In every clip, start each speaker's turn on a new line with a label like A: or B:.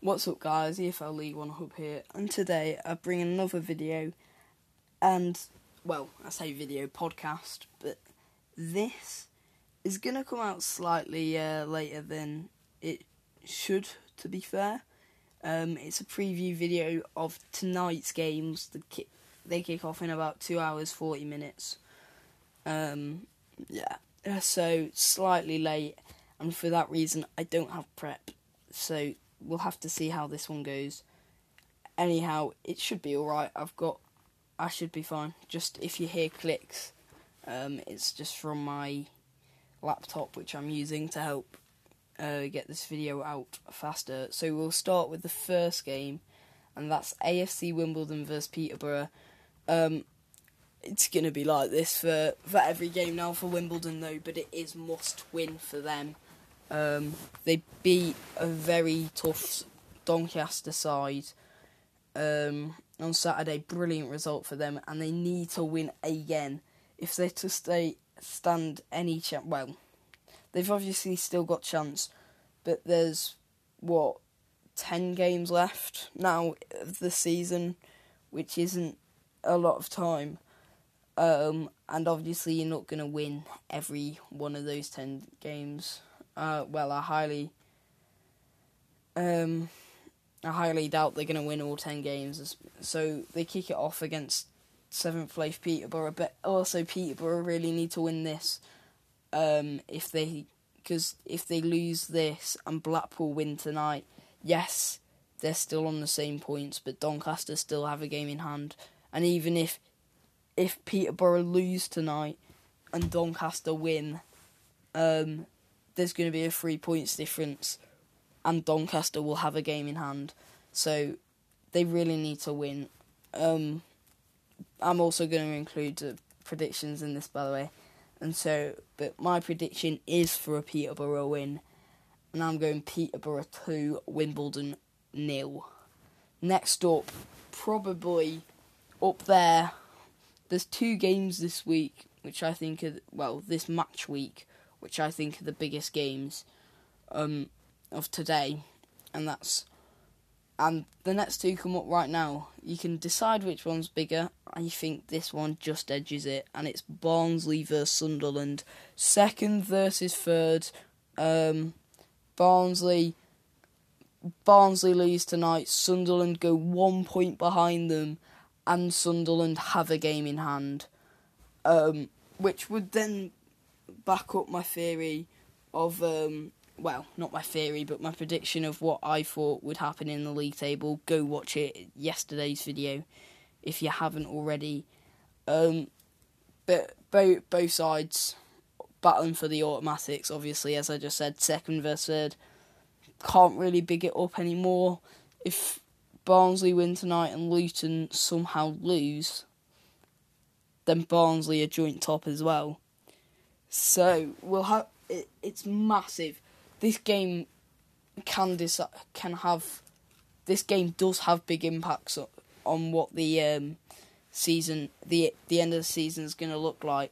A: What's up guys, EFL League One Hub here, and today I bring another video, and, well, I say video, podcast, but this is going to come out slightly later than it should, to be fair. It's a preview video of tonight's games. They kick off in about 2 hours, 40 minutes. So slightly late, and for that reason I don't have prep, so we'll have to see how this one goes. Anyhow, it should be alright. I should be fine. Just if you hear clicks, it's just from my laptop, which I'm using to help get this video out faster. So we'll start with the first game, and that's AFC Wimbledon versus Peterborough. It's going to be like this for every game now for Wimbledon, though, but it is must win for them. They beat a very tough Doncaster side on Saturday. Brilliant result for them, and they need to win again if they're to stand any chance. Well, they've obviously still got chance, but there's 10 games left now of the season, which isn't a lot of time. And obviously you're not going to win every one of those 10 games. I highly doubt they're going to win all 10 games. So they kick it off against 7th place Peterborough, but also Peterborough really need to win this. Because if they lose this and Blackpool win tonight, yes, they're still on the same points, but Doncaster still have a game in hand. And even if Peterborough lose tonight and Doncaster win, there's going to be a 3 points difference, and Doncaster will have a game in hand. So they really need to win. I'm also going to include the predictions in this, by the way. But my prediction is for a Peterborough win, and I'm going Peterborough 2, Wimbledon 0. Next up, probably up there, there's 2 games this week, which I think this match week, which I think are the biggest games of today, and the next 2 come up right now. You can decide which one's bigger. I think this one just edges it, and it's Barnsley versus Sunderland, 2nd versus 3rd. Barnsley lose tonight. Sunderland go 1 point behind them, and Sunderland have a game in hand, which would then back up my theory of, not my theory, but my prediction of what I thought would happen in the league table. Go watch yesterday's video if you haven't already. But both sides battling for the automatics, obviously, as I just said, 2nd versus 3rd. Can't really big it up anymore. If Barnsley win tonight and Luton somehow lose, then Barnsley are joint top as well. So we'll have it's massive. This game does have big impacts on what the season, the end of the season is going to look like.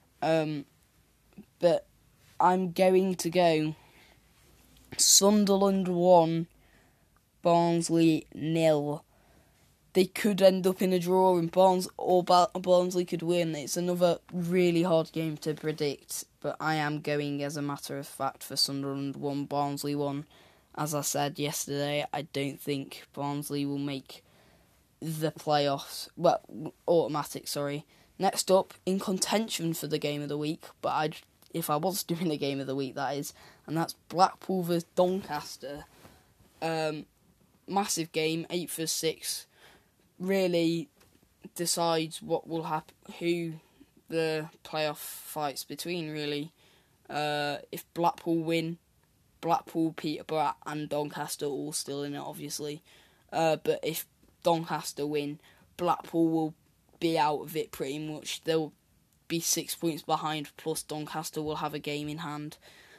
A: But I'm going to go Sunderland 1, Barnsley 0. They could end up in a draw, and Barnsley could win. It's another really hard game to predict, but I am going, as a matter of fact, for Sunderland 1, Barnsley 1. As I said yesterday, I don't think Barnsley will make the playoffs. Well, automatic, sorry. Next up, in contention for the game of the week, but if I was doing the game of the week, that is, and that's Blackpool vs Doncaster. Massive game, 8 for 6. Really decides what will happen, who the playoff fights between, really. If Blackpool win, Blackpool, Peterborough and Doncaster all still in it, obviously. But if Doncaster win, Blackpool will be out of it pretty much. They'll be 6 points behind, plus Doncaster will have a game in hand.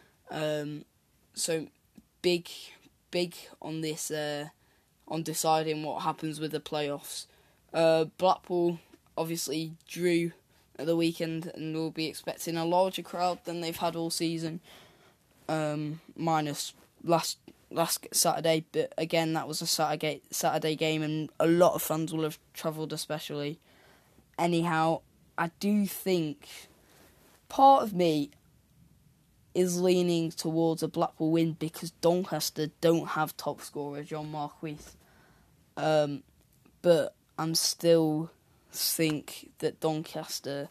A: So big on this, on deciding what happens with the playoffs. Blackpool obviously drew at the weekend and will be expecting a larger crowd than they've had all season, minus last Saturday, but again, that was a Saturday game, and a lot of fans will have travelled especially. Anyhow, I do think part of me is leaning towards a Blackpool win because Doncaster don't have top scorer John Marquis. But I'm still think that Doncaster,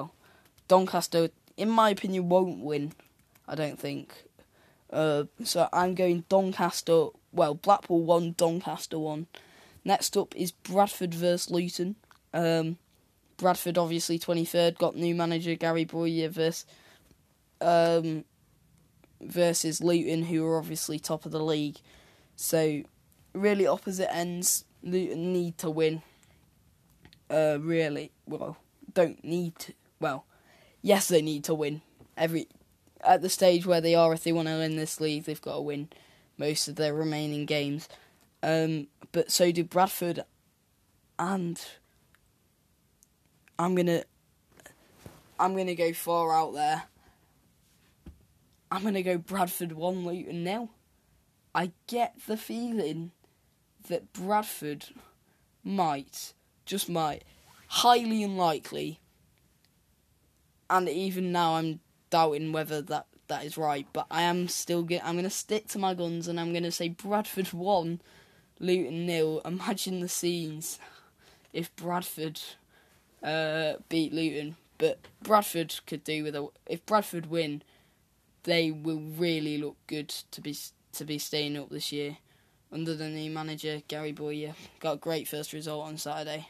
A: in my opinion, won't win. I don't think. So I'm going Doncaster. Well, Blackpool 1, Doncaster 1. Next up is Bradford versus Luton. Bradford, obviously 23rd, got new manager Gary Bowyer versus Luton, who are obviously top of the league. So, really opposite ends. Luton need to win. Yes, they need to win. At the stage where they are, if they want to win this league, they've got to win most of their remaining games. But so do Bradford, and I'm gonna go far out there. I'm gonna go Bradford 1, Luton 0. I get the feeling that Bradford might, highly unlikely, and even now I'm doubting whether that is right, but I'm going to stick to my guns, and I'm going to say Bradford 1, Luton 0. Imagine the scenes if Bradford beat Luton, but Bradford could do with if Bradford win, they will really look good to be staying up this year under the new manager Gary Bowyer. Got a great first result on Saturday.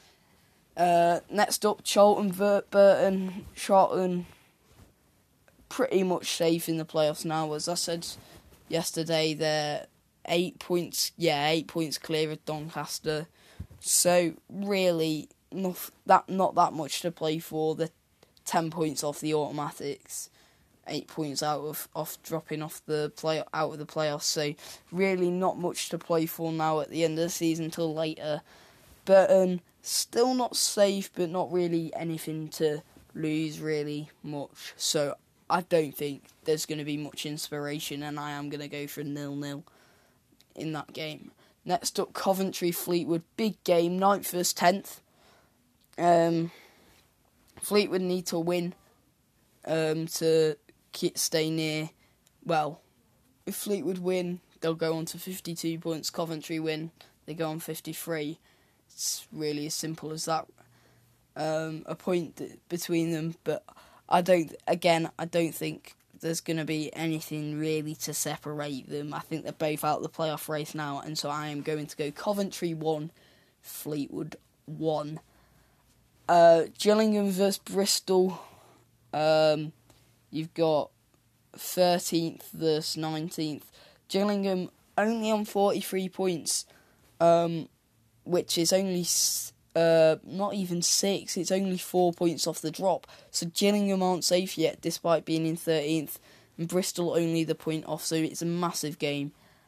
A: Next up, Charlton Burton. Charlton pretty much safe in the playoffs now. As I said yesterday, they're 8 points clear of Doncaster. So really, not that much to play for. The 10 points off the automatics, 8 points off dropping out of the playoffs. So really, not much to play for now at the end of the season till later. Burton still not safe, but not really anything to lose really much. So I don't think there's going to be much inspiration, and I am going to go for 0-0 in that game. Next up, Coventry Fleetwood, big game, 9th versus 10th. Fleetwood need to win to stay near. Well, if Fleetwood win, they'll go on to 52 points. Coventry win, they go on 53. It's really as simple as that. A point between them, but I don't think there's going to be anything really to separate them. I think they're both out of the playoff race now, and so I am going to go Coventry 1, Fleetwood 1. Gillingham versus Bristol. You've got 13th versus 19th. Gillingham only on 43 points, which is only not even 6. It's only 4 points off the drop. So Gillingham aren't safe yet, despite being in 13th, and Bristol only the point off. So it's a massive game.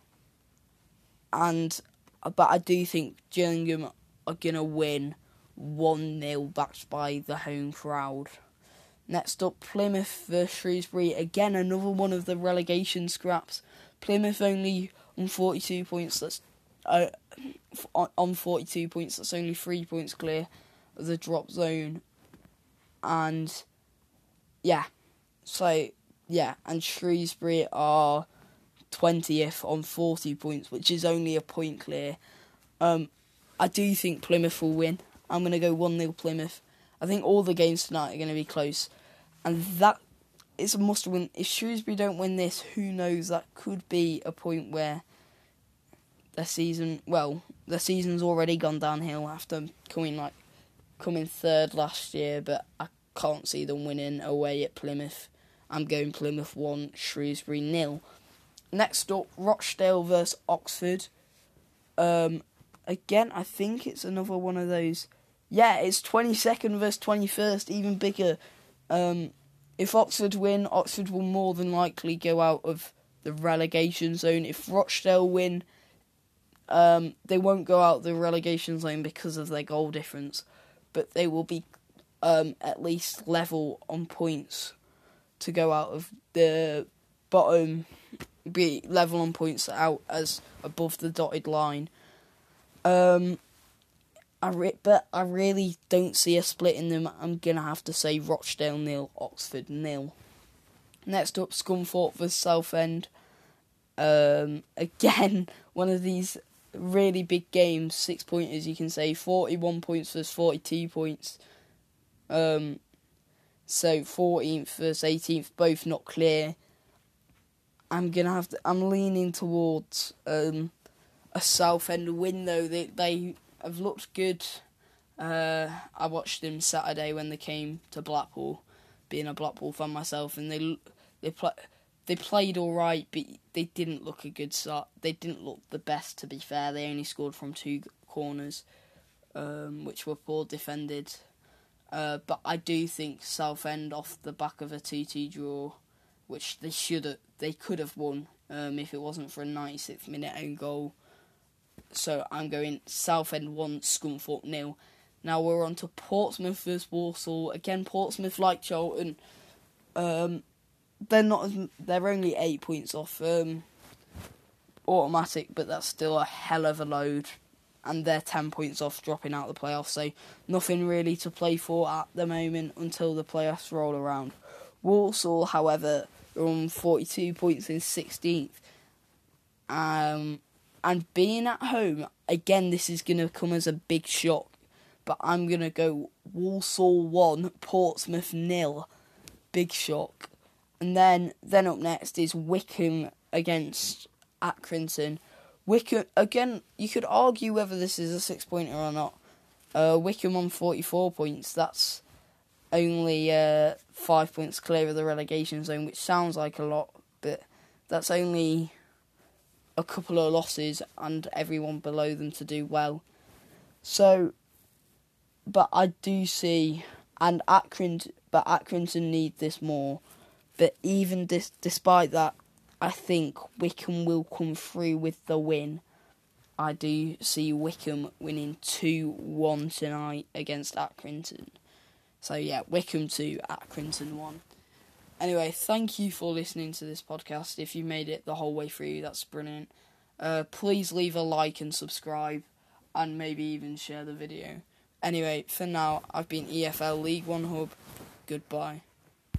A: But I do think Gillingham are gonna win 1-0, backed by the home crowd. Next up, Plymouth versus Shrewsbury. Again, another one of the relegation scraps. Plymouth only on 42 points. That's on 42 points. That's only 3 points clear of the drop zone. And and Shrewsbury are 20th on 40 points, which is only a point clear. I do think Plymouth will win. I'm going to go 1-0 Plymouth. I think all the games tonight are going to be close, and that is a must-win. If Shrewsbury don't win this, who knows? That could be a point where their season's already gone downhill after coming third last year. But I can't see them winning away at Plymouth. I'm going Plymouth 1, Shrewsbury 0. Next up, Rochdale versus Oxford. Again, I think it's another one of those. Yeah, it's 22nd versus 21st, even bigger. If Oxford win, Oxford will more than likely go out of the relegation zone. If Rochdale win, they won't go out of the relegation zone because of their goal difference, but they will be at least level on points to go out of the bottom be level on points out as above the dotted line. But I really don't see a split in them. I'm going to have to say Rochdale 0, Oxford 0. Next up, Scunthorpe vs Southend. Again, one of these really big games, 6-pointers you can say, 41 points versus 42 points. So 14th versus 18th, both not clear. I'm leaning towards a Southend win though. They have looked good. I watched them Saturday when they came to Blackpool, being a Blackpool fan myself, and they played all right, but they didn't look a good start. They didn't look the best, to be fair. They only scored from 2 corners, which were poor defended. But I do think Southend, off the back of a 2-2 draw, which they could have won if it wasn't for a 96th minute own goal. So I'm going Southend 1, Scunthorpe 0. Now we're on to Portsmouth vs Walsall. Again, Portsmouth, like Charlton, they're only 8 points off automatic, but that's still a hell of a load. And they're 10 points off dropping out of the playoffs, so nothing really to play for at the moment until the playoffs roll around. Walsall, however, are on 42 points in 16th. And being at home, again, this is going to come as a big shock. But I'm going to go Walsall 1, Portsmouth 0. Big shock. And then up next is Wycombe against Accrington. Wycombe, again, you could argue whether this is a 6-pointer or not. Wycombe on 44 points. That's only 5 points clear of the relegation zone, which sounds like a lot, but that's only a couple of losses and everyone below them to do well. So, but I do see, and Accrington need this more. But even despite that, I think Wycombe will come through with the win. I do see Wycombe winning 2-1 tonight against Accrington. So yeah, Wycombe 2, Accrington 1. Anyway, thank you for listening to this podcast. If you made it the whole way through, that's brilliant. Please leave a like and subscribe, and maybe even share the video. Anyway, for now, I've been EFL League One Hub. Goodbye.